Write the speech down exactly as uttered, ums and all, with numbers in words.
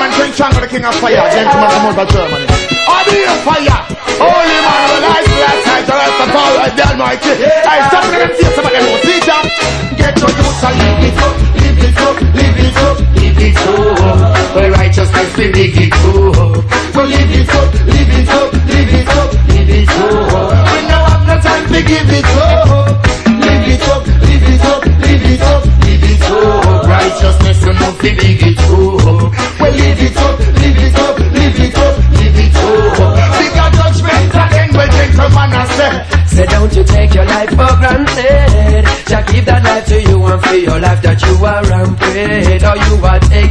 man, King Shango, the king of fire, gentleman from out of Germany. All the fire, holy man, the life, last night, the rest of all, the Almighty. Hey, stop with them face, somebody knows, see that? Get your youth and live it up, live it up, live it up, live it up. For righteousness, we dig it up. So live it up, live it up, live it up, live it up. We now have no time to give it up. Live it up, live it up, live it up, live it up. Righteousness, you know, we dig it up. Well, live it up, live it up, live it up, live it up. We got judgment again, we gentlemen, I say. Say don't you take your life for granted. Just give that life to you and feel your life that you are rampant. Or you are taking